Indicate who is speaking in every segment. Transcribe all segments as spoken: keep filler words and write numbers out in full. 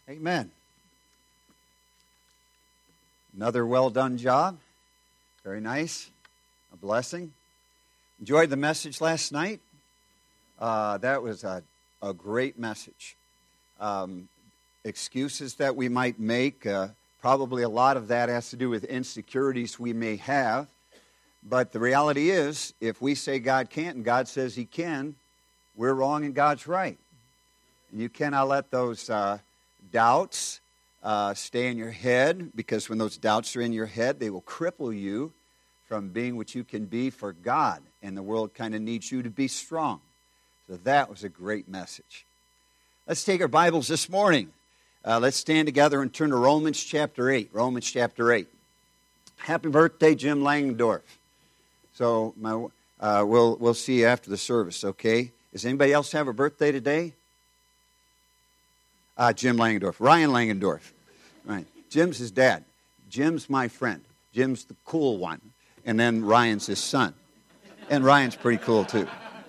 Speaker 1: Amen. Another well done job. Very nice. A blessing. Enjoyed the message last night. Uh, that was a, a great message. Um, excuses that we might make, uh, probably a lot of that has to do with insecurities we may have. But the reality is, if we say God can't and God says He can, we're wrong and God's right. And you cannot let those uh, doubts uh, stay in your head, because when those doubts are in your head, they will cripple you from being what you can be for God. And the world kind of needs you to be strong. So that was a great message. Let's take our Bibles this morning. Uh, let's stand together and turn to Romans chapter eight. Romans chapter eight. Happy birthday, Jim Langendorf. So my, uh, we'll we'll see you after the service, okay? Does anybody else have a birthday today? Uh, Jim Langendorf. Ryan Langendorf. Right. Jim's his dad. Jim's my friend. Jim's the cool one. And then Ryan's his son. And Ryan's pretty cool, too.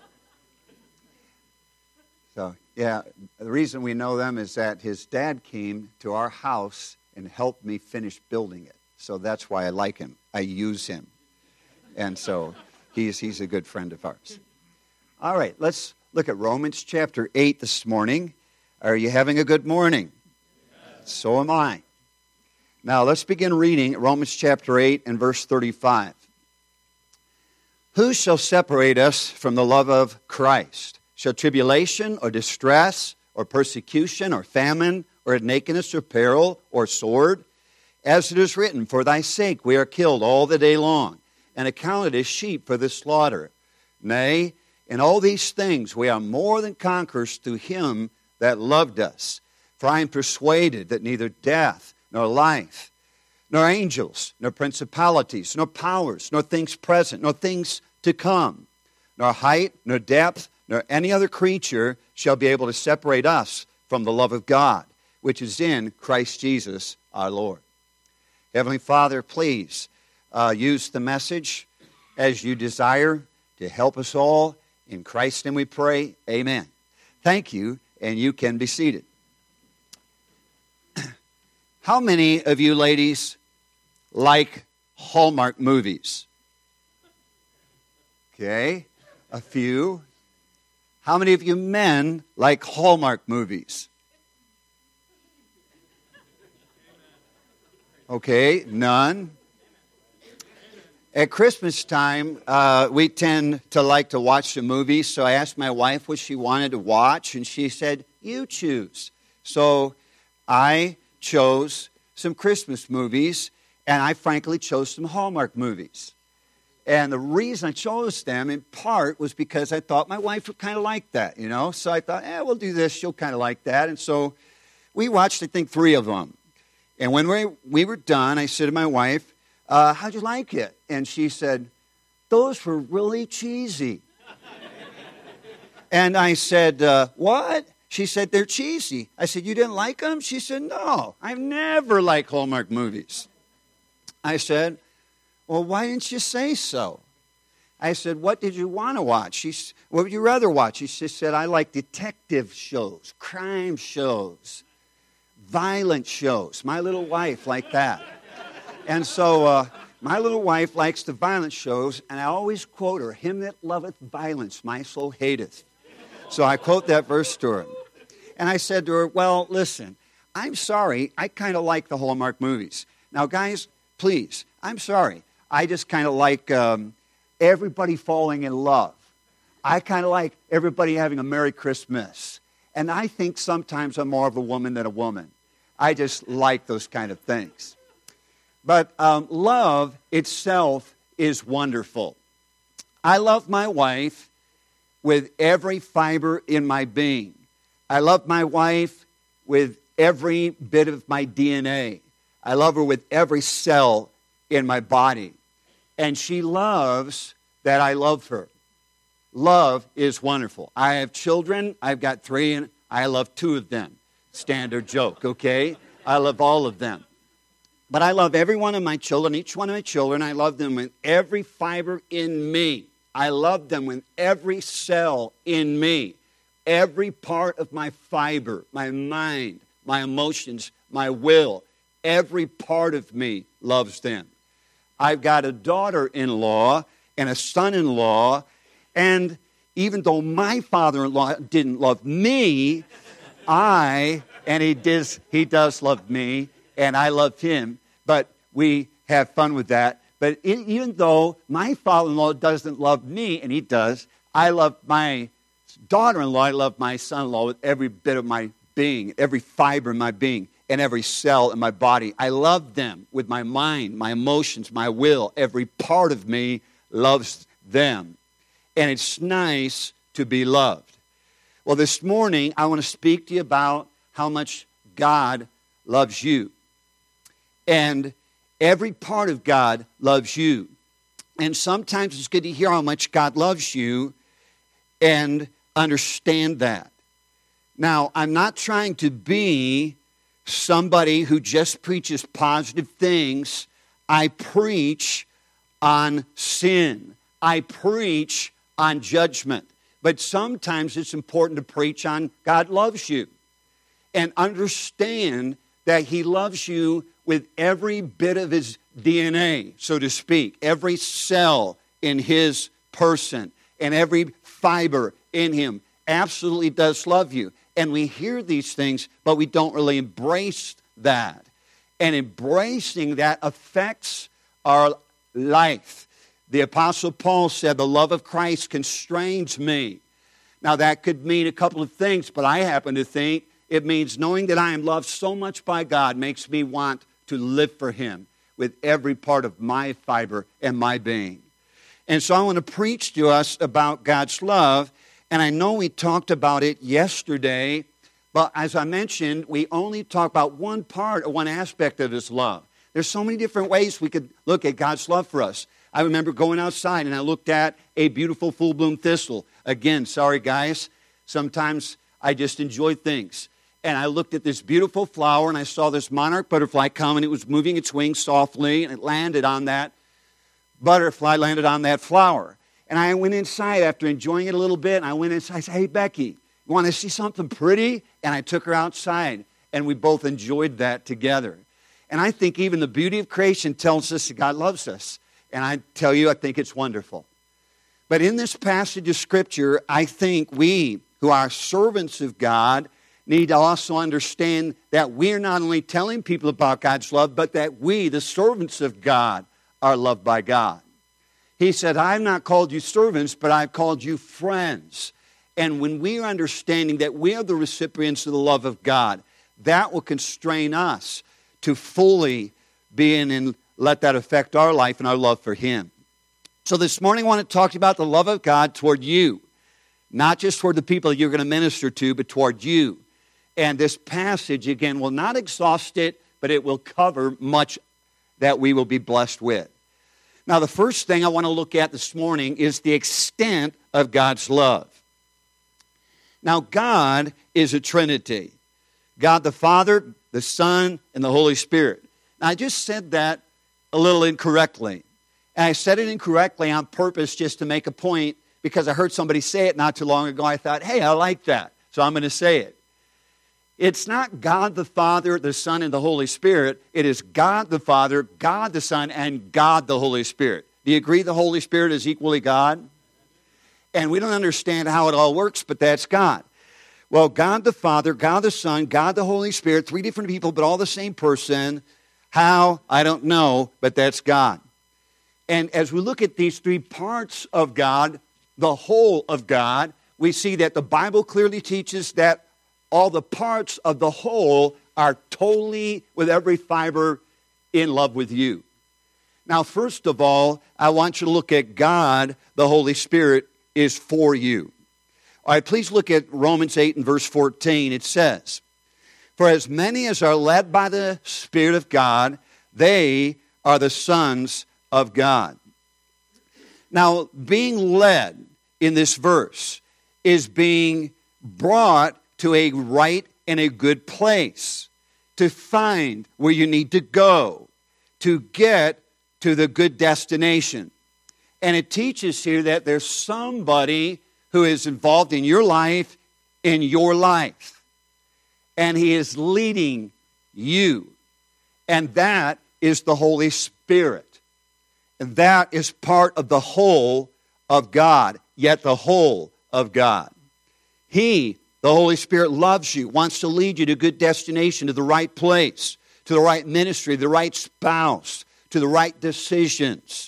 Speaker 1: So, yeah, the reason we know them is that his dad came to our house and helped me finish building it. So that's why I like him. I use him. And so he's he's a good friend of ours. All right, let's look at Romans chapter eight this morning. Are you having a good morning? Yes. So am I. Now, let's begin reading Romans chapter eight and verse thirty-five. Who shall separate us from the love of Christ? Shall tribulation or distress or persecution or famine or nakedness or peril or sword? As it is written, for thy sake we are killed all the day long, and accounted as sheep for the slaughter. Nay, in all these things we are more than conquerors through him that loved us. For I am persuaded that neither death, nor life, nor angels, nor principalities, nor powers, nor things present, nor things to come, nor height, nor depth, nor any other creature shall be able to separate us from the love of God, which is in Christ Jesus our Lord. Heavenly Father, please uh, use the message as you desire to help us all. In Christ's name we pray, amen. Thank you, and you can be seated. How many of you ladies like Hallmark movies? Okay, a few. How many of you men like Hallmark movies? Okay, none. At Christmas time, uh, we tend to like to watch the movies, so I asked my wife what she wanted to watch, and she said, you choose. So I chose some Christmas movies, and I frankly chose some Hallmark movies. And the reason I chose them, in part, was because I thought my wife would kind of like that, you know. So I thought, eh, we'll do this. She'll kind of like that. And so we watched, I think, three of them. And when we, we were done, I said to my wife, uh, how'd you like it? And she said, those were really cheesy. And I said, uh, what? She said, they're cheesy. I said, you didn't like them? She said, no, I've never liked Hallmark movies. I said, well, why didn't you say so? I said, what did you want to watch? She said, what would you rather watch? She said, I like detective shows, crime shows, violent shows. My little wife liked that. And so uh, my little wife likes the violent shows, and I always quote her, him that loveth violence, my soul hateth. So I quote that verse to her. And I said to her, well, listen, I'm sorry, I kind of like the Hallmark movies. Now, guys, please, I'm sorry. I just kind of like um, everybody falling in love. I kind of like everybody having a Merry Christmas. And I think sometimes I'm more of a woman than a woman. I just like those kind of things. But um, love itself is wonderful. I love my wife with every fiber in my being. I love my wife with every bit of my D N A. I love her with every cell in my body. And she loves that I love her. Love is wonderful. I have children. I've got three, and I love two of them. Standard joke, okay? I love all of them. But I love every one of my children, each one of my children. I love them with every fiber in me. I love them with every cell in me. Every part of my fiber, my mind, my emotions, my will. Every part of me loves them. I've got a daughter-in-law and a son-in-law, and even though my father-in-law didn't love me, I, and he does, he does love me, and I love him, but we have fun with that. But in, even though my father-in-law doesn't love me, and he does, I love my daughter-in-law, I love my son-in-law with every bit of my being, every fiber in my being, and every cell in my body. I love them with my mind, my emotions, my will. Every part of me loves them. And it's nice to be loved. Well, this morning, I want to speak to you about how much God loves you. And every part of God loves you. And sometimes it's good to hear how much God loves you and understand that. Now, I'm not trying to be somebody who just preaches positive things. I preach on sin. I preach on judgment. But sometimes it's important to preach on God loves you. And understand that He loves you with every bit of His D N A, so to speak. Every cell in His person and every fiber in Him absolutely does love you. And we hear these things, but we don't really embrace that. And embracing that affects our life. The Apostle Paul said, the love of Christ constrains me. Now, that could mean a couple of things, but I happen to think it means knowing that I am loved so much by God makes me want to live for Him with every part of my fiber and my being. And so I want to preach to us about God's love. And I know we talked about it yesterday, but as I mentioned, we only talk about one part or one aspect of His love. There's so many different ways we could look at God's love for us. I remember going outside and I looked at a beautiful full-bloom thistle. Again, sorry guys, sometimes I just enjoy things. And I looked at this beautiful flower and I saw this monarch butterfly come and it was moving its wings softly and it landed on that butterfly, landed on that flower. And I went inside after enjoying it a little bit, and I went inside. I said, hey, Becky, you want to see something pretty? And I took her outside, and we both enjoyed that together. And I think even the beauty of creation tells us that God loves us. And I tell you, I think it's wonderful. But in this passage of Scripture, I think we, who are servants of God, need to also understand that we're not only telling people about God's love, but that we, the servants of God, are loved by God. He said, I've not called you servants, but I've called you friends. And when we are understanding that we are the recipients of the love of God, that will constrain us to fully be in and let that affect our life and our love for Him. So this morning I want to talk to you about the love of God toward you. Not just toward the people you're going to minister to, but toward you. And this passage, again, will not exhaust it, but it will cover much that we will be blessed with. Now, the first thing I want to look at this morning is the extent of God's love. Now, God is a Trinity. God the Father, the Son, and the Holy Spirit. Now, I just said that a little incorrectly. And I said it incorrectly on purpose just to make a point because I heard somebody say it not too long ago. I thought, hey, I like that, so I'm going to say it. It's not God the Father, the Son, and the Holy Spirit. It is God the Father, God the Son, and God the Holy Spirit. Do you agree the Holy Spirit is equally God? And we don't understand how it all works, but that's God. Well, God the Father, God the Son, God the Holy Spirit, three different people, but all the same person. How? I don't know, but that's God. And as we look at these three parts of God, the whole of God, we see that the Bible clearly teaches that all the parts of the whole are totally, with every fiber, in love with you. Now, first of all, I want you to look at God, the Holy Spirit, is for you. All right, please look at Romans eight and verse fourteen. It says, for as many as are led by the Spirit of God, they are the sons of God. Now, being led in this verse is being brought to a right and a good place, to find where you need to go, to get to the good destination. And it teaches here that there's somebody who is involved in your life, in your life. and He is leading you. And that is the Holy Spirit. And that is part of the whole of God, yet the whole of God. He, the Holy Spirit, loves you, wants to lead you to a good destination, to the right place, to the right ministry, the right spouse, to the right decisions.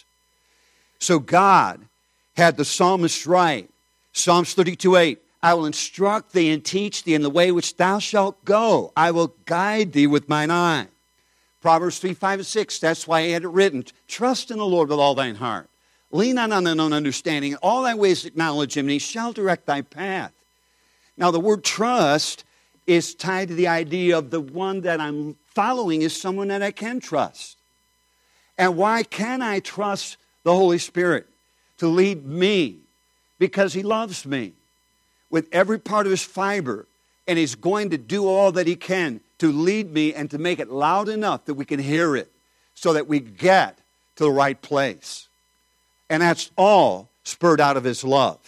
Speaker 1: So God had the psalmist write, Psalms thirty-two eight, I will instruct thee and teach thee in the way which thou shalt go. I will guide thee with mine eye. Proverbs three, five, and six, that's why he had it written. Trust in the Lord with all thine heart. Lean not on thine own understanding. In all thy ways acknowledge him, and he shall direct thy path. Now, the word trust is tied to the idea of the one that I'm following is someone that I can trust. And why can I trust the Holy Spirit to lead me? Because he loves me with every part of his fiber, and he's going to do all that he can to lead me and to make it loud enough that we can hear it so that we get to the right place. And that's all spurred out of his love.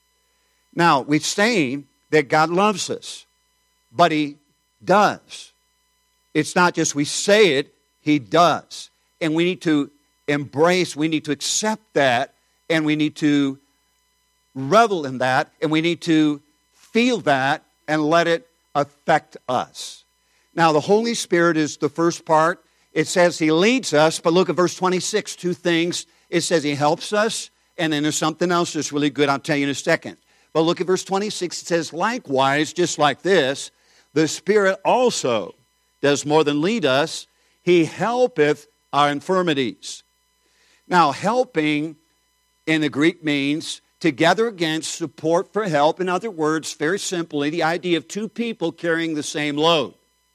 Speaker 1: Now, we're saying that God loves us, but he does. It's not just we say it, he does. And we need to embrace, we need to accept that, and we need to revel in that, and we need to feel that and let it affect us. Now, the Holy Spirit is the first part. It says he leads us, but look at verse twenty-six, two things. It says he helps us, and then there's something else that's really good. I'll tell you in a second. But look at verse twenty-six. It says, likewise, just like this, the Spirit also does more than lead us. He helpeth our infirmities. Now, helping in the Greek means together against, support for help. In other words, very simply, the idea of two people carrying the same load.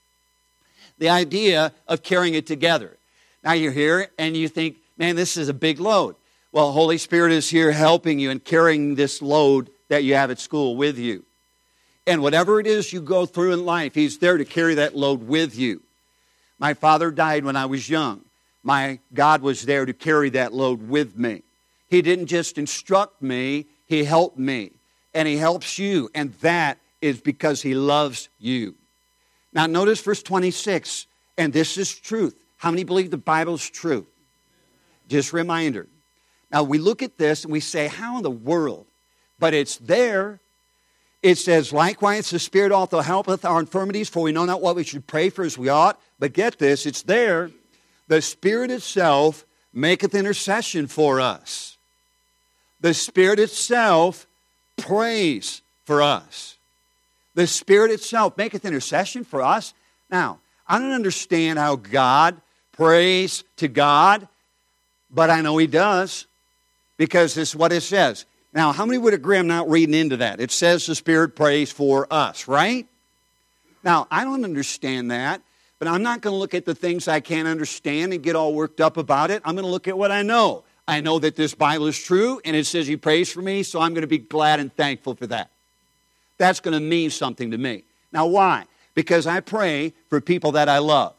Speaker 1: The idea of carrying it together. Now you're here and you think, man, this is a big load. Well, Holy Spirit is here helping you and carrying this load that you have at school with you. And whatever it is you go through in life, he's there to carry that load with you. My father died when I was young. My God was there to carry that load with me. He didn't just instruct me, he helped me. And he helps you, and that is because he loves you. Now notice verse twenty-six, and this is truth. How many believe the Bible is true? Just a reminder. Now we look at this and we say, how in the world? But it's there. It says, likewise the Spirit also helpeth our infirmities, for we know not what we should pray for as we ought. But get this, it's there. The Spirit itself maketh intercession for us. The Spirit itself prays for us. The Spirit itself maketh intercession for us. Now, I don't understand how God prays to God, but I know he does, because this is what it says. Now, how many would agree I'm not reading into that? It says the Spirit prays for us, right? Now, I don't understand that, but I'm not going to look at the things I can't understand and get all worked up about it. I'm going to look at what I know. I know that this Bible is true, and it says he prays for me, so I'm going to be glad and thankful for that. That's going to mean something to me. Now, why? Because I pray for people that I love.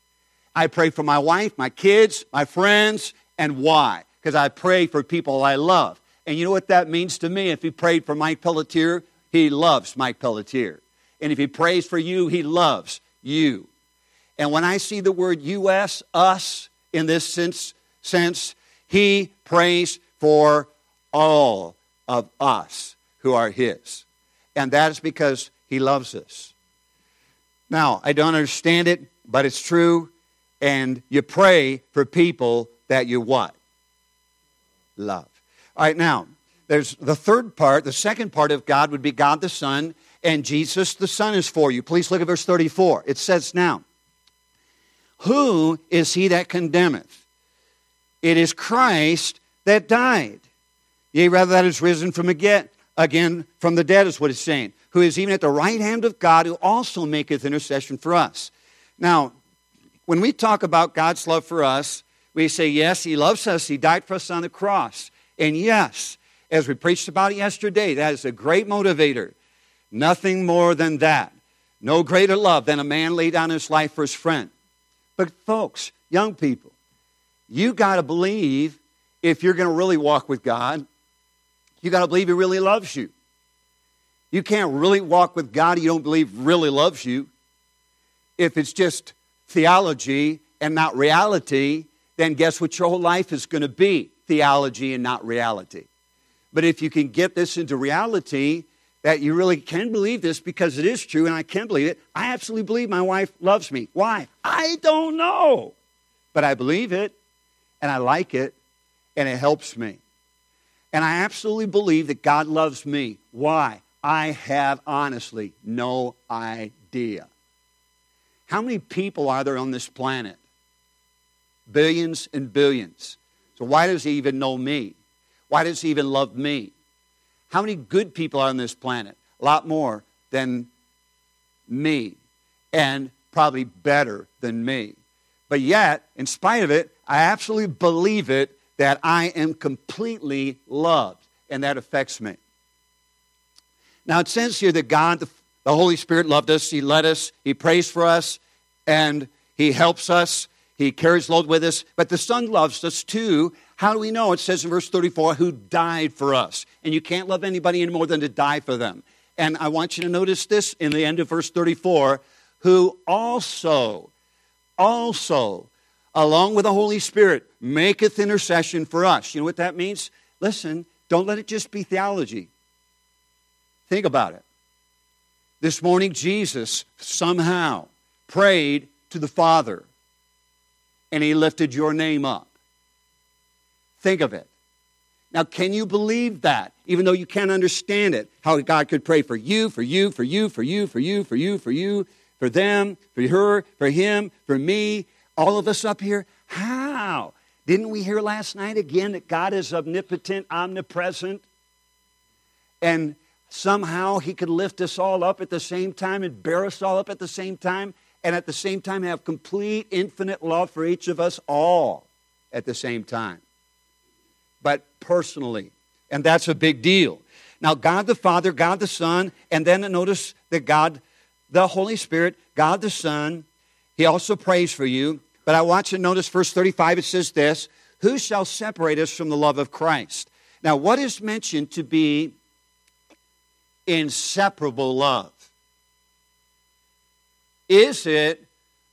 Speaker 1: I pray for my wife, my kids, my friends, and why? Because I pray for people I love. And you know what that means to me? If he prayed for Mike Pelletier, he loves Mike Pelletier. And if he prays for you, he loves you. And when I see the word U S, us, in this sense, sense, he prays for all of us who are his. And that is because he loves us. Now, I don't understand it, but it's true. And you pray for people that you what? Love. All right, now, there's the third part. The second part of God would be God the Son, and Jesus the Son is for you. Please look at verse thirty-four. It says now, who is he that condemneth? It is Christ that died. Yea, rather that is risen from again, again from the dead is what it's saying. Who is even at the right hand of God, who also maketh intercession for us. Now, when we talk about God's love for us, we say, yes, he loves us. He died for us on the cross. And yes, as we preached about it yesterday, that is a great motivator. Nothing more than that. No greater love than a man lay down his life for his friend. But folks, young people, you got to believe, if you're going to really walk with God, you got to believe he really loves you. You can't really walk with God if you don't believe he really loves you. if it's just theology and not reality, then guess what your whole life is going to be? Theology and not reality. But if you can get this into reality, that you really can believe this because it is true and I can believe it. I absolutely believe my wife loves me. Why? I don't know. But I believe it and I like it and it helps me. And I absolutely believe that God loves me. Why? I have honestly no idea. How many people are there on this planet? Billions and billions. So why does he even know me? Why does he even love me? How many good people are on this planet? A lot more than me. And probably better than me. But yet, in spite of it, I absolutely believe it that I am completely loved. And that affects me. Now it says here that God, the, the Holy Spirit loved us. He led us. He prays for us. And he helps us. He carries load with us. But the Son loves us too. How do we know? It says in verse thirty-four, who died for us. And you can't love anybody any more than to die for them. And I want you to notice this in the end of verse thirty-four, who also, also, along with the Holy Spirit, maketh intercession for us. You know what that means? Listen, don't let it just be theology. Think about it. This morning, Jesus somehow prayed to the Father, and he lifted your name up. Think of it. Now, can you believe that? Even though you can't understand it, how God could pray for you, for you, for you, for you, for you, for you, for you, for them, for her, for him, for me, all of us up here. How? Didn't we hear last night again that God is omnipotent, omnipresent? And somehow he could lift us all up at the same time and bear us all up at the same time, and at the same time have complete, infinite love for each of us all at the same time. But personally, and that's a big deal. Now, God the Father, God the Son, and then notice that God, the Holy Spirit, God the Son, he also prays for you. But I want you to notice verse thirty-five, it says this, who shall separate us from the love of Christ? Now, what is mentioned to be inseparable love? Is it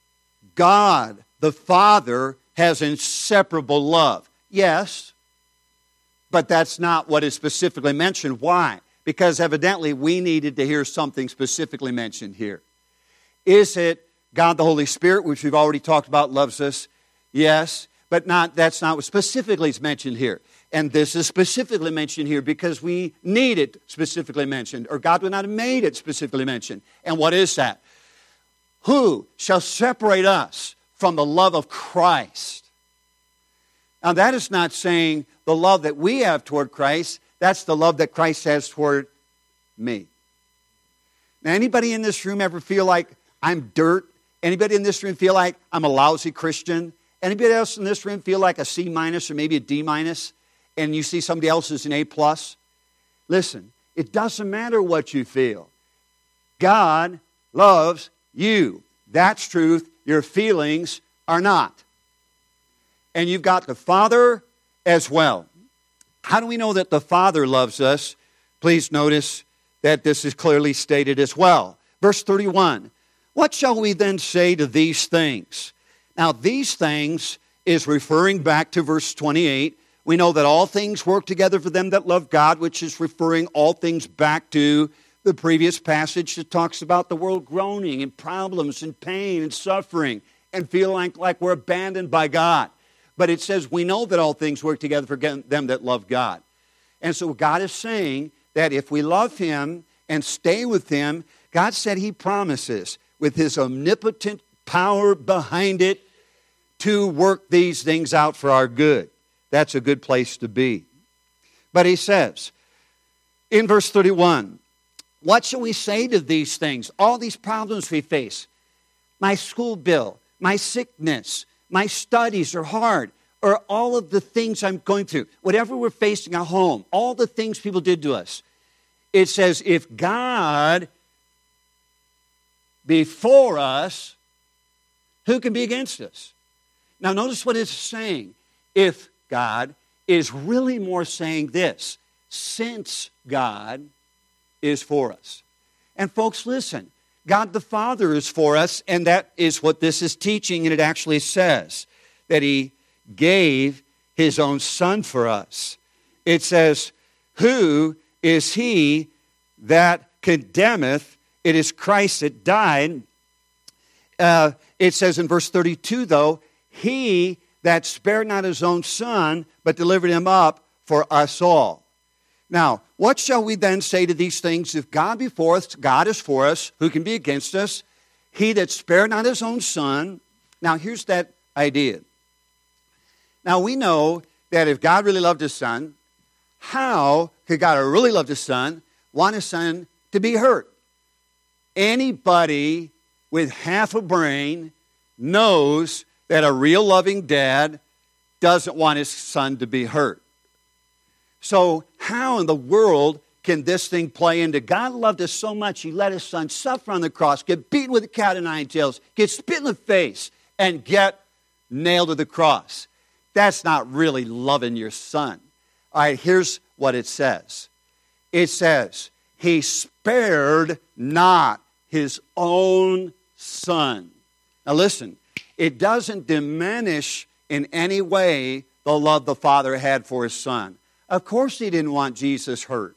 Speaker 1: God, the Father, has inseparable love? Yes, but that's not what is specifically mentioned. Why? Because evidently we needed to hear something specifically mentioned here. Is it God the Holy Spirit, which we've already talked about, loves us? Yes, but not. That's not what specifically is mentioned here. And this is specifically mentioned here because we need it specifically mentioned, or God would not have made it specifically mentioned. And what is that? Who shall separate us from the love of Christ? Now that is not saying the love that we have toward Christ. That's the love that Christ has toward me. Now anybody in this room ever feel like I'm dirt? Anybody in this room feel like I'm a lousy Christian? Anybody else in this room feel like a C minus or maybe a D minus? And you see somebody else is an A plus? Listen, it doesn't matter what you feel. God loves you. That's truth. Your feelings are not. And you've got the Father as well. How do we know that the Father loves us? Please notice that this is clearly stated as well. Verse thirty-one, what shall we then say to these things? Now, these things is referring back to verse twenty-eight. We know that all things work together for them that love God, which is referring all things back to the previous passage that talks about the world groaning and problems and pain and suffering and feeling like, like we're abandoned by God. But it says we know that all things work together for them that love God. And so God is saying that if we love him and stay with him, God said he promises with his omnipotent power behind it to work these things out for our good. That's a good place to be. But he says in verse thirty-one, what shall we say to these things? All these problems we face. My school bill, my sickness, my studies are hard, or all of the things I'm going through, whatever we're facing at home, all the things people did to us. It says, if God be for us, who can be against us? Now notice what it's saying. If God is really more saying this, since God is for us. And folks, listen, God the Father is for us, and that is what this is teaching, and it actually says that He gave His own Son for us. It says, who is he that condemneth? It is Christ that died. Uh, it says in verse thirty-two, though, he that spared not his own Son, but delivered him up for us all. Now, what shall we then say to these things? If God be for us, God is for us, who can be against us? He that spared not his own Son. Now, here's that idea. Now, we know that if God really loved His Son, how could God who really loved His Son want His Son to be hurt? Anybody with half a brain knows that a real loving dad doesn't want his son to be hurt. So how in the world can this thing play into God loved us so much He let His Son suffer on the cross, get beaten with a cat o' nine tails, get spit in the face, and get nailed to the cross? That's not really loving your son. All right, here's what it says. It says, He spared not His own Son. Now listen, it doesn't diminish in any way the love the Father had for His Son. Of course He didn't want Jesus hurt.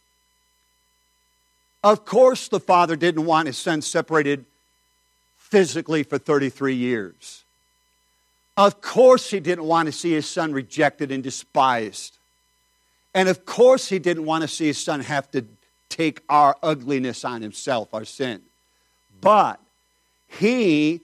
Speaker 1: Of course the Father didn't want His Son separated physically for thirty-three years. Of course He didn't want to see His Son rejected and despised. And of course He didn't want to see His Son have to take our ugliness on Himself, our sin. But He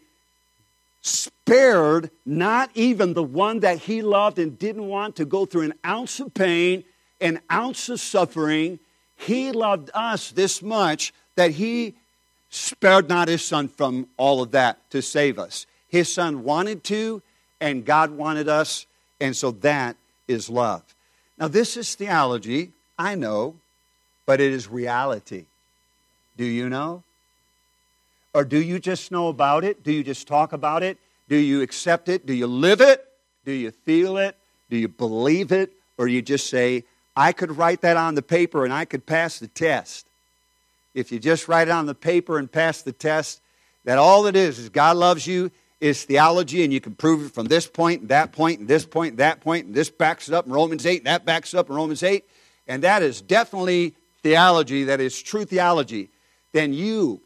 Speaker 1: spared not even the one that He loved and didn't want to go through an ounce of pain, an ounce of suffering. He loved us this much that He spared not His Son from all of that to save us. His Son wanted to, and God wanted us, and so that is love. Now this is theology, I know, but it is reality. Do you know? Or do you just know about it? Do you just talk about it? Do you accept it? Do you live it? Do you feel it? Do you believe it? Or you just say, I could write that on the paper and I could pass the test. If you just write it on the paper and pass the test, that all it is is God loves you, is theology, and you can prove it from this point and that point and this point and that point, and this backs it up in Romans eight, and that backs it up in Romans eight, and that is definitely theology, that is true theology, then you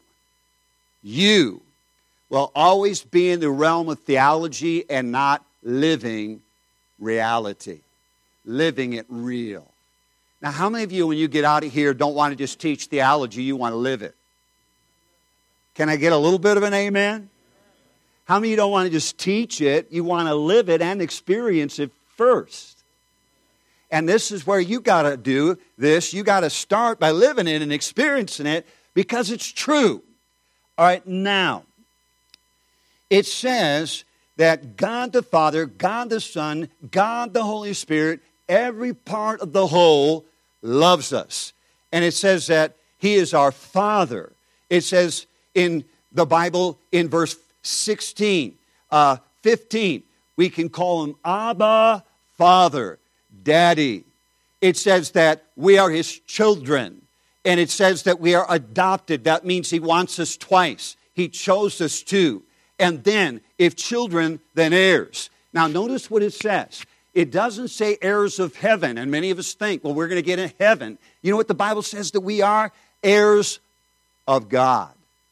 Speaker 1: You will always be in the realm of theology and not living reality, living it real. Now, how many of you, when you get out of here, don't want to just teach theology, you want to live it? Can I get a little bit of an amen? How many of you don't want to just teach it, you want to live it and experience it first? And this is where you got to do this. You got to start by living it and experiencing it because it's true. All right, now, it says that God the Father, God the Son, God the Holy Spirit, every part of the whole loves us. And it says that He is our Father. It says in the Bible in verse sixteen, uh, fifteen, we can call Him Abba, Father, Daddy. It says that we are His children. And it says that we are adopted. That means He wants us twice. He chose us too. And then, if children, then heirs. Now, notice what it says. It doesn't say heirs of heaven. And many of us think, well, we're going to get in heaven. You know what the Bible says that we are? Heirs of God.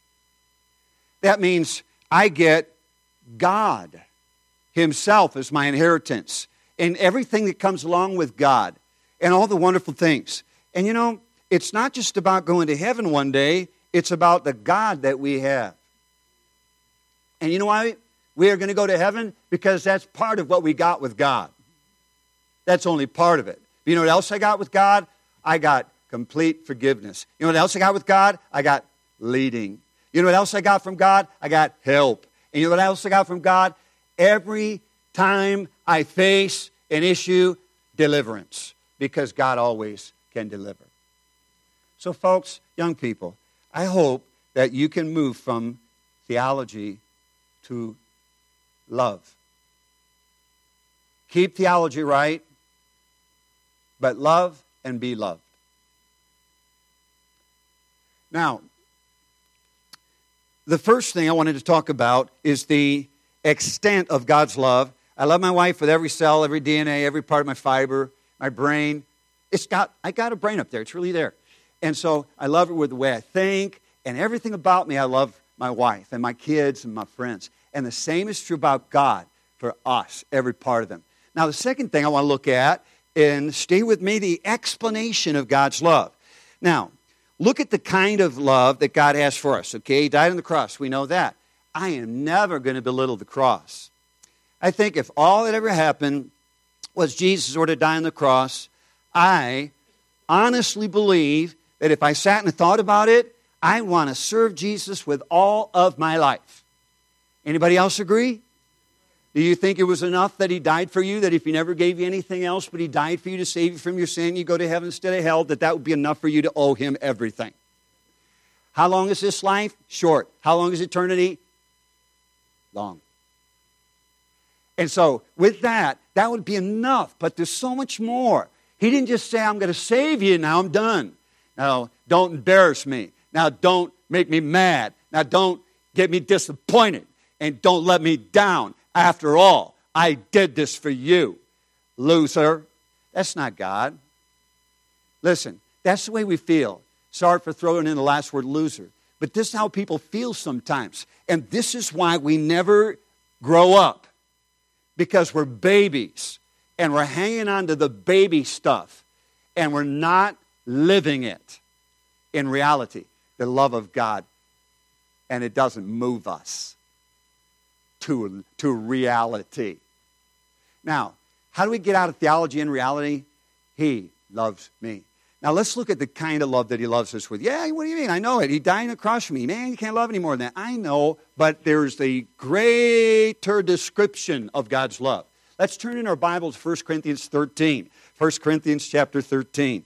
Speaker 1: That means I get God Himself as my inheritance. And everything that comes along with God. And all the wonderful things. And you know, it's not just about going to heaven one day. It's about the God that we have. And you know why we are going to go to heaven? Because that's part of what we got with God. That's only part of it. But you know what else I got with God? I got complete forgiveness. You know what else I got with God? I got leading. You know what else I got from God? I got help. And you know what else I got from God? Every time I face an issue, deliverance. Because God always can deliver. So folks, young people, I hope that you can move from theology to love. Keep theology right, but love and be loved. Now, the first thing I wanted to talk about is the extent of God's love. I love my wife with every cell, every D N A, every part of my fiber, my brain. It's got, I got a brain up there. It's really there. And so I love her with the way I think and everything about me. I love my wife and my kids and my friends. And the same is true about God for us, every part of them. Now, the second thing I want to look at, and stay with me, the explanation of God's love. Now, look at the kind of love that God has for us, okay? He died on the cross. We know that. I am never going to belittle the cross. I think if all that ever happened was Jesus were to die on the cross, I honestly believe that if I sat and thought about it, I want to serve Jesus with all of my life. Anybody else agree? Do you think it was enough that he died for you, that if he never gave you anything else, but he died for you to save you from your sin, you go to heaven instead of hell, that that would be enough for you to owe him everything? How long is this life? Short. How long is eternity? Long. And so, with that, that would be enough, but there's so much more. He didn't just say, I'm going to save you, now I'm done. Now, don't embarrass me. Now, don't make me mad. Now, don't get me disappointed. And don't let me down. After all, I did this for you, loser. That's not God. Listen, that's the way we feel. Sorry for throwing in the last word, loser. But this is how people feel sometimes. And this is why we never grow up. Because we're babies. And we're hanging on to the baby stuff. And we're not living it in reality. The love of God. And it doesn't move us to, to reality. Now, how do we get out of theology and reality? He loves me. Now, let's look at the kind of love that he loves us with. Yeah, what do you mean? I know it. He died on the cross for me. Man, you can't love any more than that. I know, but there's the greater description of God's love. Let's turn in our Bibles to First Corinthians thirteen. First Corinthians chapter thirteen.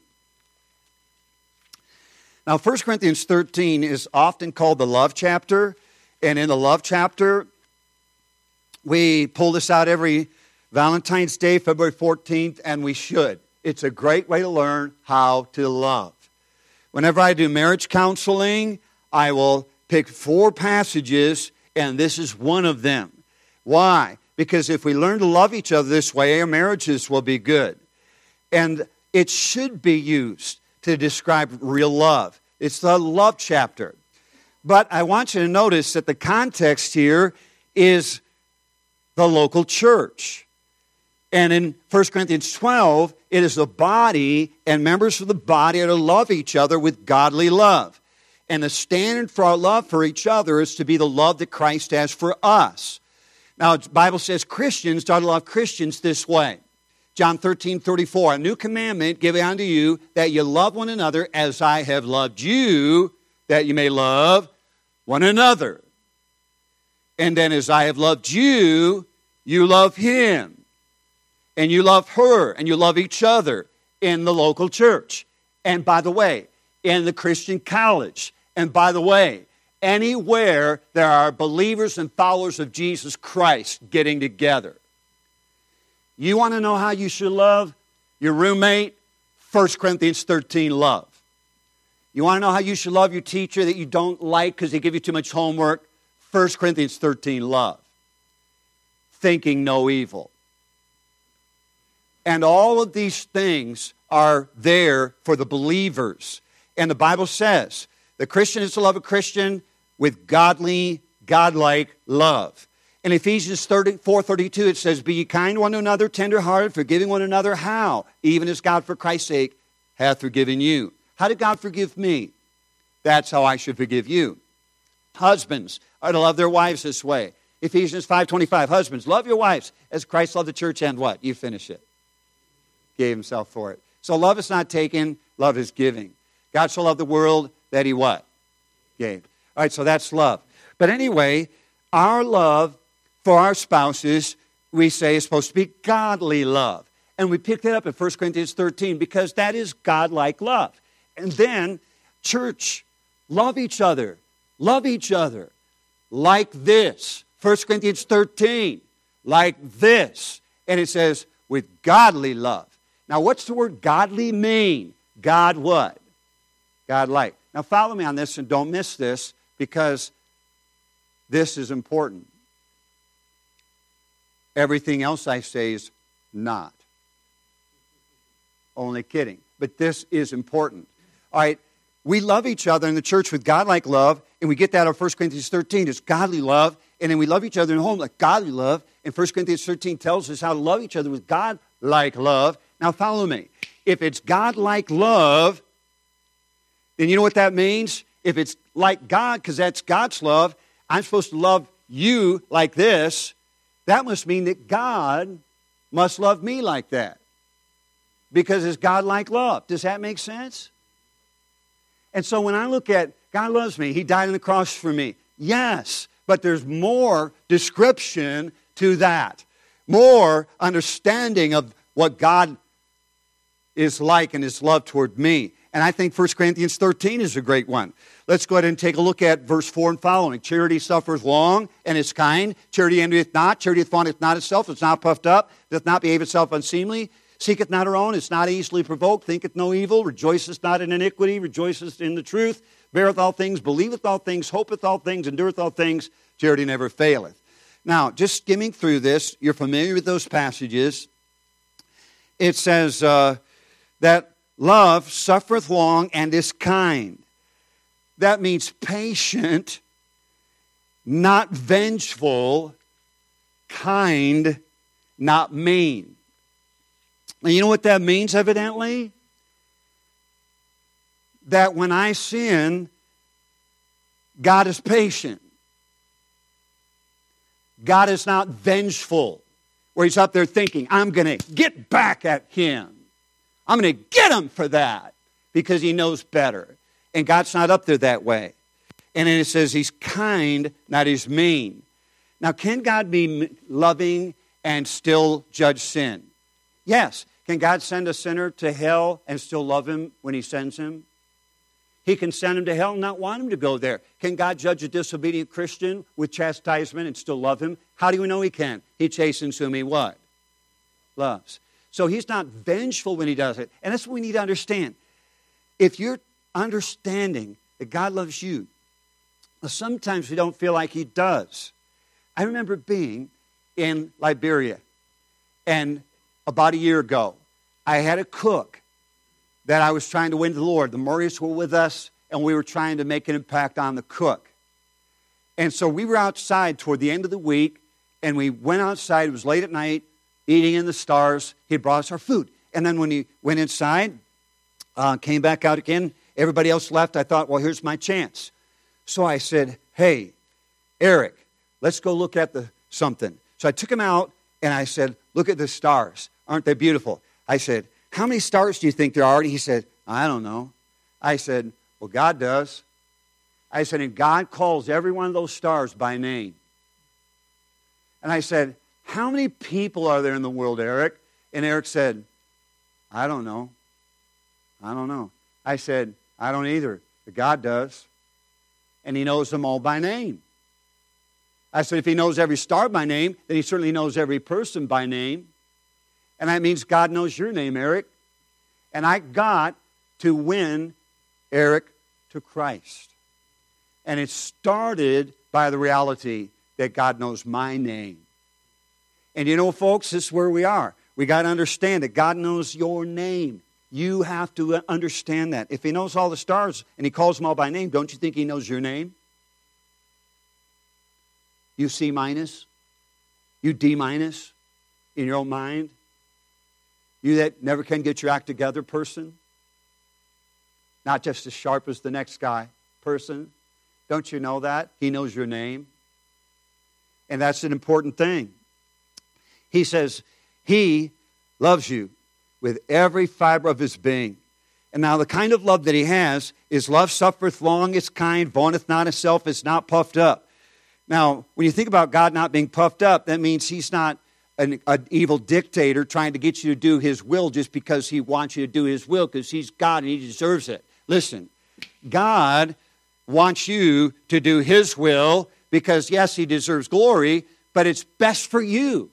Speaker 1: Now, First Corinthians thirteen is often called the love chapter. And in the love chapter, we pull this out every Valentine's Day, February fourteenth, and we should. It's a great way to learn how to love. Whenever I do marriage counseling, I will pick four passages, and this is one of them. Why? Because if we learn to love each other this way, our marriages will be good. And it should be used to describe real love. It's the love chapter. But I want you to notice that the context here is the local church. And in First Corinthians twelve, it is the body, and members of the body are to love each other with godly love. And the standard for our love for each other is to be the love that Christ has for us. Now, the Bible says Christians are to love Christians this way. John thirteen thirty-four, a new commandment give I unto you, that you love one another as I have loved you, that you may love one another. And then as I have loved you, you love him. And you love her, and you love each other in the local church. And by the way, in the Christian college. And by the way, anywhere there are believers and followers of Jesus Christ getting together. You want to know how you should love your roommate? First Corinthians thirteen, love. You want to know how you should love your teacher that you don't like because they give you too much homework? First Corinthians thirteen, love. Thinking no evil. And all of these things are there for the believers. And the Bible says, the Christian is to love a Christian with godly, godlike love. In Ephesians four thirty-two, it says, be ye kind one to another, tenderhearted, forgiving one another. How? Even as God for Christ's sake hath forgiven you. How did God forgive me? That's how I should forgive you. Husbands are to love their wives this way. Ephesians five twenty-five, husbands, love your wives as Christ loved the church, and what? You finish it. Gave himself for it. So love is not taken, love is giving. God so loved the world that he what? Gave. All right, so that's love. But anyway, our love for our spouses, we say, is supposed to be godly love. And we picked it up in First Corinthians thirteen because that is godlike love. And then, church, love each other. Love each other. Like this. First Corinthians thirteen. Like this. And it says, with godly love. Now, what's the word godly mean? God what? God-like. Now, follow me on this and don't miss this, because This is important. Everything else I say is not. Only kidding. But this is important. All right, we love each other in the church with God-like love, and we get that out of First Corinthians thirteen. It's godly love, and then we love each other in home like godly love, and First Corinthians thirteen tells us how to love each other with God-like love. Now follow me. If it's God-like love, then you know what that means? If it's like God, because that's God's love, I'm supposed to love you like this. That must mean that God must love me like that. Because it's God-like love. Does that make sense? And so when I look at God loves me, He died on the cross for me. Yes, but there's more description to that. More understanding of what God is like in His love toward me. And I think First Corinthians thirteen is a great one. Let's go ahead and take a look at verse four and following. Charity suffereth long and is kind. Charity envieth not. Charity vaunteth not itself. It's not puffed up. Doth not behave itself unseemly. Seeketh not her own. Is not easily provoked. Thinketh no evil. Rejoiceth not in iniquity. Rejoiceth in the truth. Beareth all things. Believeth all things. Hopeth all things. Endureth all things. Charity never faileth. Now, just skimming through this, you're familiar with those passages. It says uh, that love suffereth long and is kind. That means patient, not vengeful, kind, not mean. And you know what that means, evidently? That when I sin, God is patient. God is not vengeful, where He's up there thinking, I'm going to get back at him. I'm going to get him for that, because He knows better. And God's not up there that way. And then it says He's kind, not He's mean. Now, can God be loving and still judge sin? Yes. Can God send a sinner to hell and still love him when He sends him? He can send him to hell and not want him to go there. Can God judge a disobedient Christian with chastisement and still love him? How do we know He can? He chastens whom He what? Loves. So He's not vengeful when He does it. And that's what we need to understand. If you're understanding that God loves you, well, sometimes we don't feel like He does. I remember being in Liberia, and about a year ago, I had a cook that I was trying to win to the Lord. The Murrays were with us, and we were trying to make an impact on the cook. And so we were outside toward the end of the week, and we went outside. It was late at night, eating in the stars. He had brought us our food. And then when he went inside, uh, came back out again, everybody else left. I thought, well, here's my chance. So I said, hey, Eric, let's go look at the something. So I took him out, and I said, look at the stars. Aren't they beautiful? I said, how many stars do you think there are? And he said, I don't know. I said, well, God does. I said, and God calls every one of those stars by name. And I said, how many people are there in the world, Eric? And Eric said, I don't know. I don't know. I said, I don't either, but God does. And He knows them all by name. I said, if He knows every star by name, then He certainly knows every person by name. And that means God knows your name, Eric. And I got to win Eric to Christ. And it started by the reality that God knows my name. And you know, folks, this is where we are. We got to understand that God knows your name. You have to understand that. If He knows all the stars and He calls them all by name, don't you think He knows your name? You C minus? You D minus in your own mind? You that never can get your act together person? Not just as sharp as the next guy person? Don't you know that? He knows your name. And that's an important thing. He says, He loves you with every fiber of His being. And now the kind of love that He has is love suffereth long, is kind, vaunteth not itself, is not puffed up. Now, when you think about God not being puffed up, that means He's not an, an evil dictator trying to get you to do His will just because He wants you to do His will, because He's God and He deserves it. Listen, God wants you to do His will because, yes, He deserves glory, but it's best for you.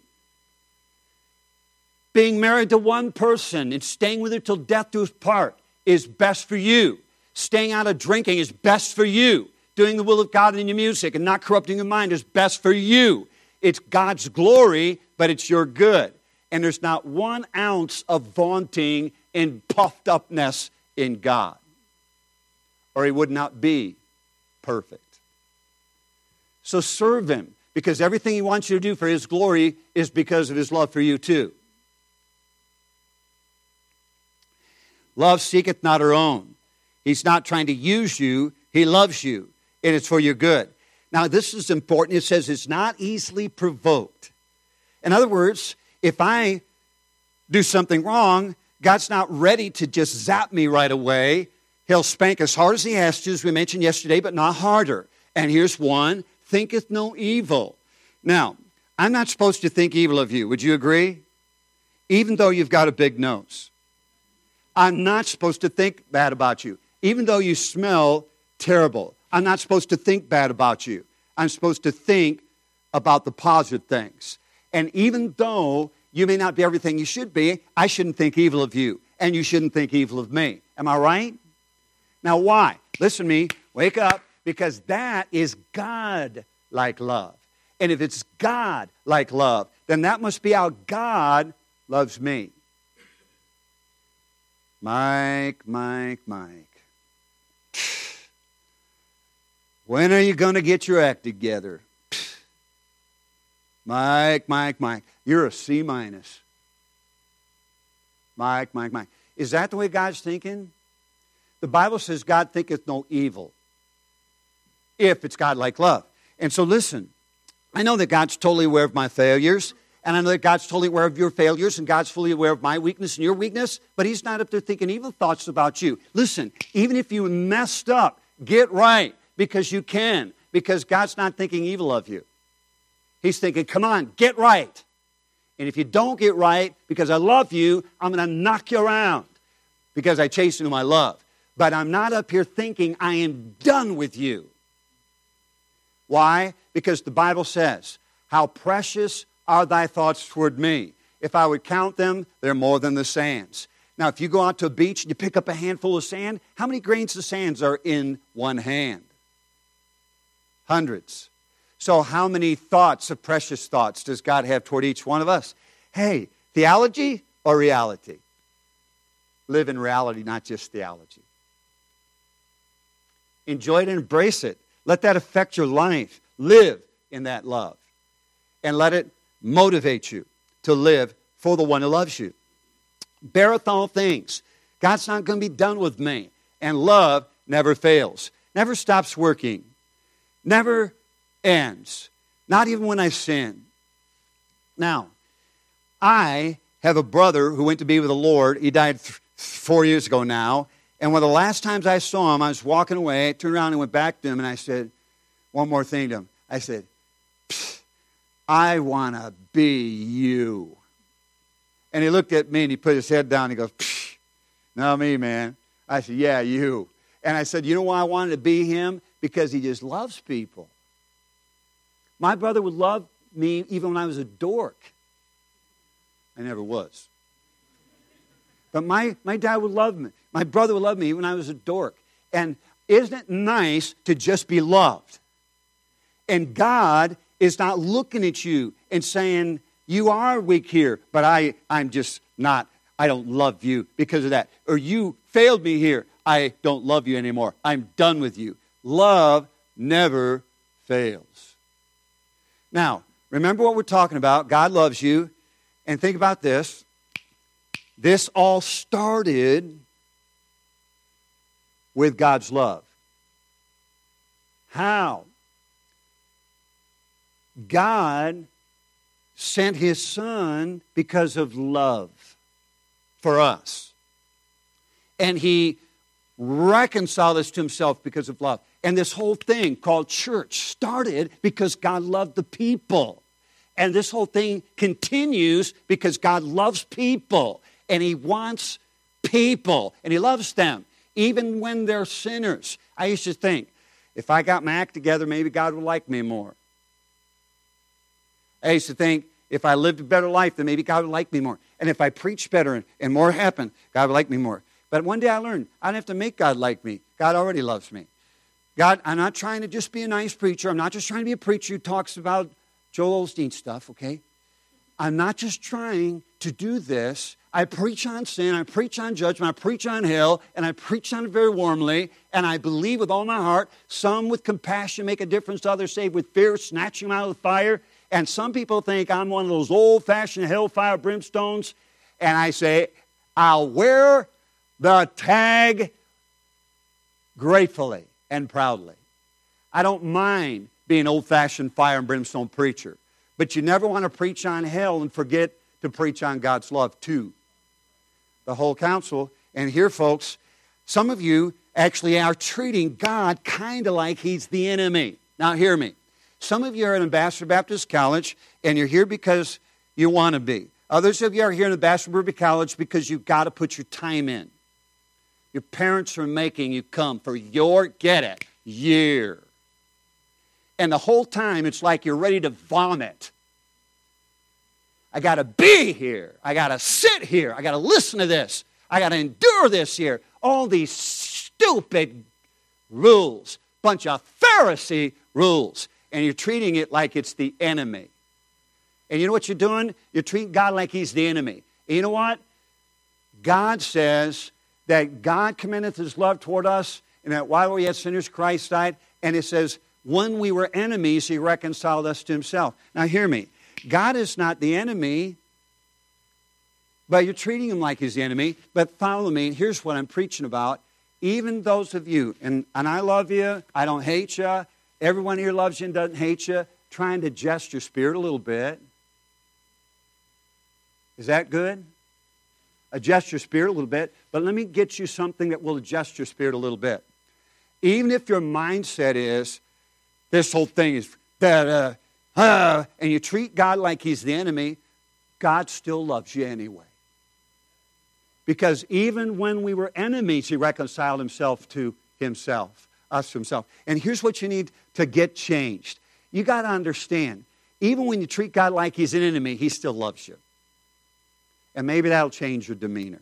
Speaker 1: Being married to one person and staying with her till death do us part is best for you. Staying out of drinking is best for you. doing the will of God in your music and not corrupting your mind is best for you. It's God's glory, but it's your good. And there's not one ounce of vaunting and puffed upness in God, or he would not be perfect. So serve him, because everything he wants you to do for his glory is because of his love for you too. Love seeketh not her own. He's not trying to use you. He loves you, and it's for your good. Now, this is important. It says it's not easily provoked. In other words, if I do something wrong, God's not ready to just zap me right away. He'll spank as hard as he has to, as we mentioned yesterday, but not harder. And here's one, thinketh no evil. Now, I'm not supposed to think evil of you. Would you agree? Even though you've got a big nose. I'm not supposed to think bad about you. Even though you smell terrible, I'm not supposed to think bad about you. I'm supposed to think about the positive things. And even though you may not be everything you should be, I shouldn't think evil of you. And you shouldn't think evil of me. Am I right? Now why? Listen to me. Wake up. Because that is God-like love. And if it's God-like love, then that must be how God loves me. Mike, Mike, Mike. When are you going to get your act together? Mike, Mike, Mike. You're a C minus. Mike, Mike, Mike. Is that the way God's thinking? The Bible says God thinketh no evil, if it's God-like love. And so listen, I know that God's totally aware of my failures, and I know that God's totally aware of your failures, and God's fully aware of my weakness and your weakness, but he's not up there thinking evil thoughts about you. Listen, even if you messed up, get right, because you can, because God's not thinking evil of you. He's thinking, come on, get right. And if you don't get right, because I love you, I'm going to knock you around, because I chasten my love. But I'm not up here thinking I am done with you. Why? Because the Bible says, how precious are thy thoughts toward me. If I would count them, they're more than the sands. Now, if you go out to a beach and you pick up a handful of sand, how many grains of sand are in one hand? Hundreds. So how many thoughts of precious thoughts does God have toward each one of us? Hey, theology or reality? Live in reality, not just theology. Enjoy it and embrace it. Let that affect your life. Live in that love. And let it motivate you to live for the one who loves you. Beareth all things. God's not going to be done with me. And love never fails. Never stops working. Never ends. Not even when I sin. Now, I have a brother who went to be with the Lord. He died th- four years ago now. And one of the last times I saw him, I was walking away. I turned around and went back to him, and I said, one more thing to him. I said, I want to be you. And he looked at me, and he put his head down. And he goes, not me, man. I said, yeah, you. And I said, you know why I wanted to be him? Because he just loves people. My brother would love me even when I was a dork. I never was. But my, my dad would love me. My brother would love me when I was a dork. And isn't it nice to just be loved? And God is not looking at you and saying, you are weak here, but I, I'm just not, I don't love you because of that. Or you failed me here. I don't love you anymore. I'm done with you. Love never fails. Now, remember what we're talking about. God loves you. And think about this. This all started with God's love. How? God sent his Son because of love for us. And he reconciled us to himself because of love. And this whole thing called church started because God loved the people. And this whole thing continues because God loves people. And he wants people. And he loves them, even when they're sinners. I used to think, if I got my act together, maybe God would like me more. I used to think, if I lived a better life, then maybe God would like me more. And if I preached better and, and more happened, God would like me more. But one day I learned, I don't have to make God like me. God already loves me. God, I'm not trying to just be a nice preacher. I'm not just trying to be a preacher who talks about Joel Osteen stuff, okay? I'm not just trying to do this. I preach on sin, I preach on judgment, I preach on hell, and I preach on it very warmly, and I believe with all my heart, some with compassion make a difference, others saved with fear, snatching them out of the fire. And some people think I'm one of those old-fashioned hellfire brimstones, and I say, I'll wear the tag gratefully and proudly. I don't mind being an old-fashioned fire and brimstone preacher, but you never want to preach on hell and forget to preach on God's love too. The whole counsel. And here, folks, some of you actually are treating God kind of like He's the enemy. Now, hear me. Some of you are at Ambassador Baptist College, and you're here because you want to be. Others of you are here at Ambassador Baptist College because you've got to put your time in. Your parents are making you come for your, get it, year. And the whole time, it's like you're ready to vomit. I got to be here. I got to sit here. I got to listen to this. I got to endure this here. All these stupid rules. Bunch of Pharisee rules. And you're treating it like it's the enemy. And you know what you're doing? You're treating God like He's the enemy. And you know what? God says that God commendeth His love toward us, and that while we yet sinners, Christ died. And it says, when we were enemies, He reconciled us to Himself. Now hear me. God is not the enemy, but you're treating Him like He's the enemy. But follow me. Here's what I'm preaching about. Even those of you, and, and I love you, I don't hate you, everyone here loves you and doesn't hate you, trying to adjust your spirit a little bit. Is that good? Adjust your spirit a little bit. But let me get you something that will adjust your spirit a little bit. Even if your mindset is, this whole thing is, da, da, Uh, and you treat God like He's the enemy, God still loves you anyway. Because even when we were enemies, He reconciled Himself to Himself, us to Himself. And here's what you need to get changed. You got to understand, even when you treat God like He's an enemy, He still loves you. And maybe that'll change your demeanor.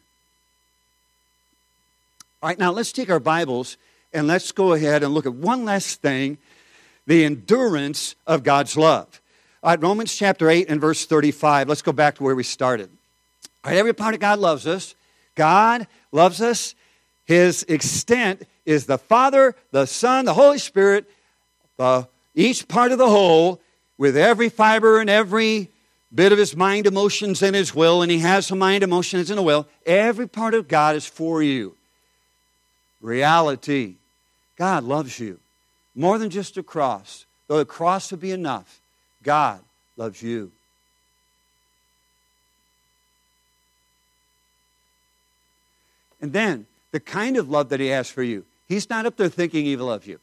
Speaker 1: All right, now let's take our Bibles and let's go ahead and look at one last thing. The endurance of God's love. All right, Romans chapter eight and verse thirty-five. Let's go back to where we started. All right, every part of God loves us. God loves us. His extent is the Father, the Son, the Holy Spirit, the, each part of the whole, with every fiber and every bit of His mind, emotions, and His will, and He has a mind, emotions, and a will. Every part of God is for you. Reality. God loves you. More than just a cross. Though the cross would be enough, God loves you. And then, the kind of love that He has for you. He's not up there thinking evil of you.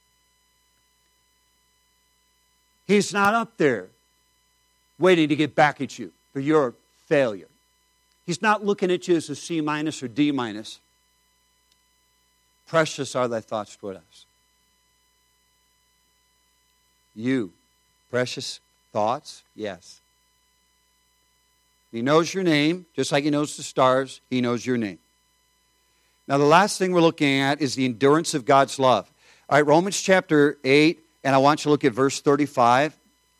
Speaker 1: He's not up there waiting to get back at you for your failure. He's not looking at you as a C minus or D minus. Precious are thy thoughts toward us. You, precious thoughts? Yes. He knows your name, just like He knows the stars, He knows your name. Now, the last thing we're looking at is the endurance of God's love. All right, Romans chapter eight, and I want you to look at verse thirty-five.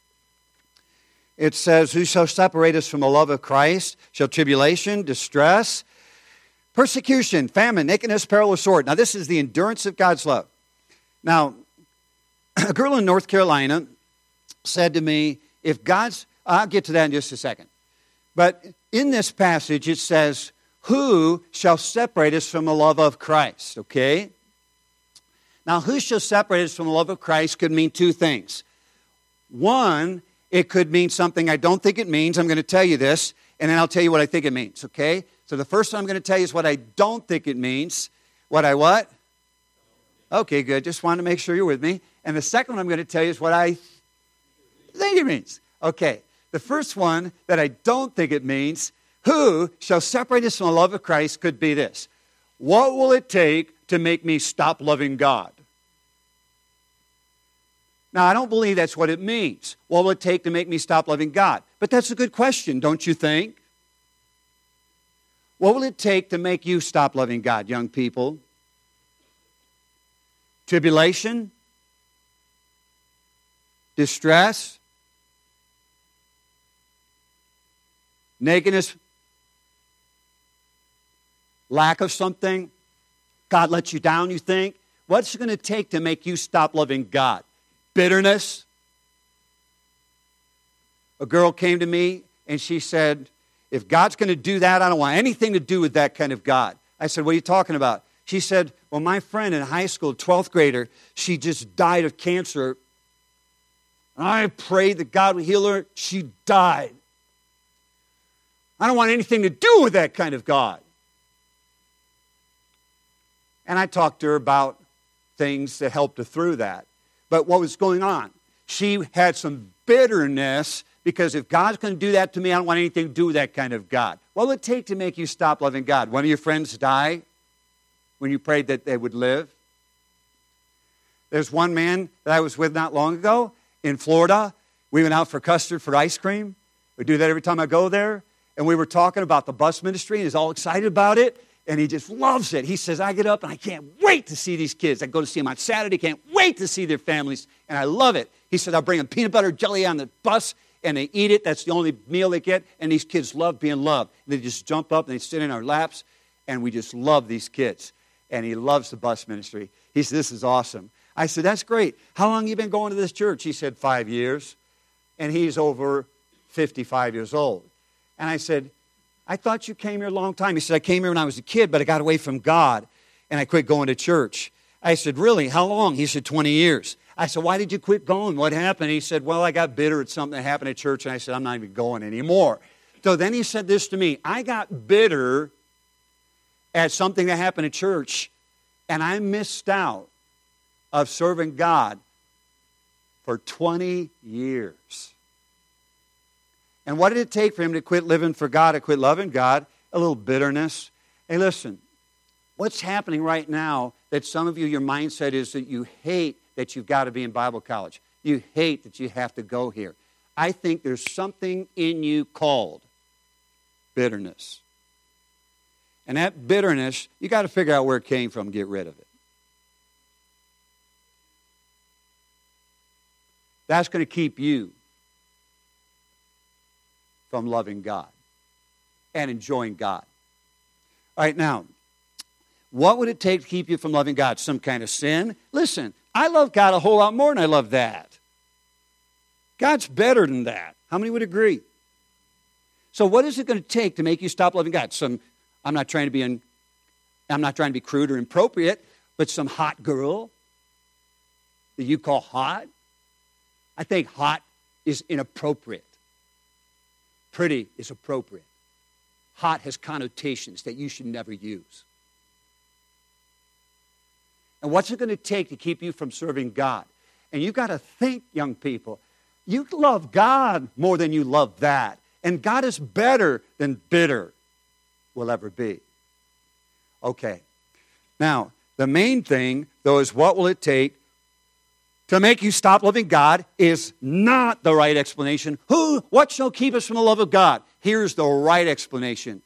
Speaker 1: It says, who shall separate us from the love of Christ? Shall tribulation, distress, persecution, famine, nakedness, peril, or sword? Now, this is the endurance of God's love. Now, a girl in North Carolina said to me, if God's, I'll get to that in just a second. But in this passage it says, who shall separate us from the love of Christ? Okay? Now, who shall separate us from the love of Christ could mean two things. One, it could mean something I don't think it means. I'm going to tell you this, and then I'll tell you what I think it means, okay? So the first one I'm going to tell you is what I don't think it means. What I what? Okay, good. Just wanted to make sure you're with me. And the second one I'm going to tell you is what I think it means. Okay, the first one that I don't think it means, who shall separate us from the love of Christ, could be this. What will it take to make me stop loving God? Now, I don't believe that's what it means. What will it take to make me stop loving God? But that's a good question, don't you think? What will it take to make you stop loving God, young people? tribulation, distress, nakedness, lack of something. God lets you down, you think. What's it going to take to make you stop loving God? Bitterness. A girl came to me and she said, if God's going to do that, I don't want anything to do with that kind of God. I said, what are you talking about? She said, well, my friend in high school, twelfth grader, she just died of cancer. I prayed that God would heal her. She died. I don't want anything to do with that kind of God. And I talked to her about things that helped her through that. But what was going on? She had some bitterness because if God's going to do that to me, I don't want anything to do with that kind of God. What will it take to make you stop loving God? One of your friends die when you prayed that they would live? There's one man that I was with not long ago in Florida. We went out for custard for ice cream. We do that every time I go there. And we were talking about the bus ministry, and he's all excited about it. And he just loves it. He says, I get up and I can't wait to see these kids. I go to see them on Saturday, can't wait to see their families, and I love it. He said, I'll bring them peanut butter jelly on the bus, and they eat it. That's the only meal they get, and these kids love being loved. And they just jump up and they sit in our laps, and we just love these kids. And he loves the bus ministry. He said, this is awesome. I said, that's great. How long have you been going to this church? He said, five years. And he's over fifty-five years old. And I said, I thought you came here a long time. He said, I came here when I was a kid, but I got away from God, and I quit going to church. I said, really? How long? He said, twenty years. I said, why did you quit going? What happened? He said, well, I got bitter at something that happened at church, and I said, I'm not even going anymore. So then he said this to me, I got bitter at something that happened at church, and I missed out of serving God for twenty years. And what did it take for him to quit living for God, to quit loving God? A little bitterness. Hey, listen, what's happening right now that some of you, your mindset is that you hate that you've got to be in Bible college. You hate that you have to go here. I think there's something in you called bitterness. And that bitterness, you got to figure out where it came from and get rid of it. That's going to keep you from loving God and enjoying God. All right, now, what would it take to keep you from loving God? Some kind of sin? Listen, I love God a whole lot more than I love that. God's better than that. How many would agree? So what is it going to take to make you stop loving God? Some, I'm not trying to be in, I'm not trying to be crude or inappropriate, but some hot girl that you call hot? I think hot is inappropriate. Pretty is appropriate. Hot has connotations that you should never use. And what's it going to take to keep you from serving God? And you've got to think, young people, you love God more than you love that. And God is better than bitter will ever be. Okay. Now, the main thing, though, is what will it take to make you stop loving God is not the right explanation. Who, what shall keep us from the love of God? Here's the right explanation.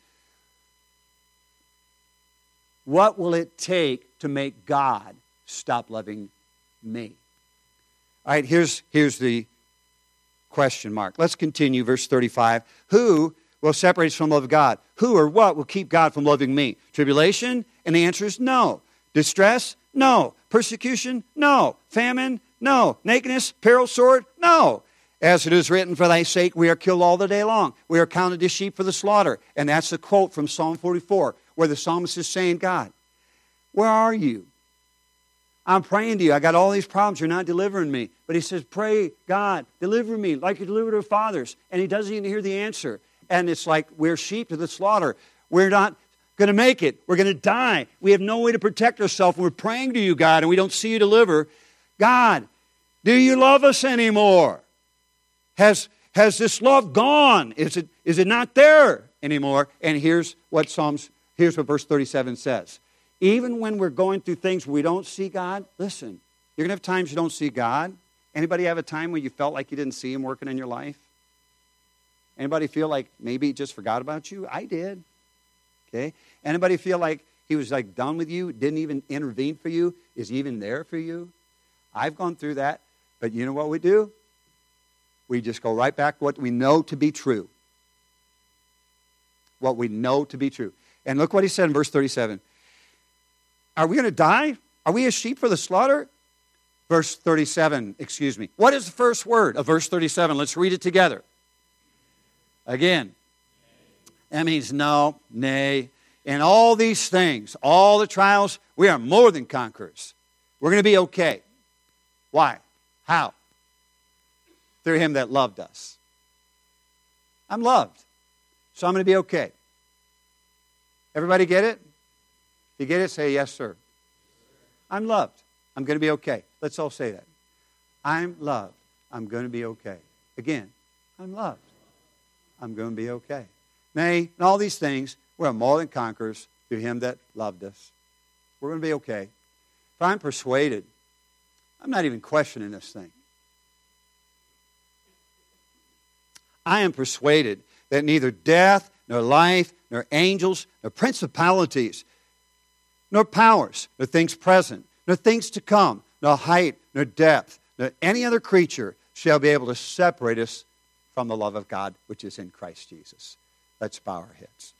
Speaker 1: What will it take to make God stop loving me? All right, here's, here's the question mark. Let's continue, verse thirty-five. Who will separate us from the love of God? Who or what will keep God from loving me? Tribulation? And the answer is no. Distress? No. Persecution? No. Famine? No. Nakedness? Peril? Sword? No. As it is written, for thy sake we are killed all the day long. We are counted as sheep for the slaughter. And that's a quote from Psalm forty-four, where the psalmist is saying, God, where are you? I'm praying to you. I got all these problems. You're not delivering me. But he says, pray, God, deliver me like you delivered our fathers. And he doesn't even hear the answer. And it's like we're sheep to the slaughter. We're not going to make it. We're going to die. We have no way to protect ourselves. We're praying to you, God, and we don't see you deliver. God, do you love us anymore? Has, has this love gone? Is it, is it not there anymore? And here's what Psalms, here's what verse thirty-seven says. Even when we're going through things where we don't see God, listen, you're going to have times you don't see God. Anybody have a time when you felt like you didn't see Him working in your life? Anybody feel like maybe He just forgot about you? I did. Okay? Anybody feel like He was like done with you, didn't even intervene for you, is even there for you. I've gone through that. But you know what we do? We just go right back to what we know to be true. What we know to be true. And look what he said in verse thirty-seven. Are we going to die? Are we as sheep for the slaughter? Verse thirty-seven, excuse me. What is the first word of verse thirty-seven? Let's read it together. Again. That means no, nay. And all these things, all the trials, we are more than conquerors. We're going to be okay. Why? How? Through him that loved us. I'm loved. So I'm going to be okay. Everybody get it? If you get it, say yes, sir. I'm loved. I'm going to be okay. Let's all say that. I'm loved. I'm going to be okay. Again, I'm loved. I'm going to be okay. Nay, and all these things, we're more than conquerors through him that loved us. We're going to be okay. If I'm persuaded, I'm not even questioning this thing. I am persuaded that neither death, nor life, nor angels, nor principalities, nor powers, nor things present, nor things to come, nor height, nor depth, nor any other creature shall be able to separate us from the love of God which is in Christ Jesus. Let's bow our heads.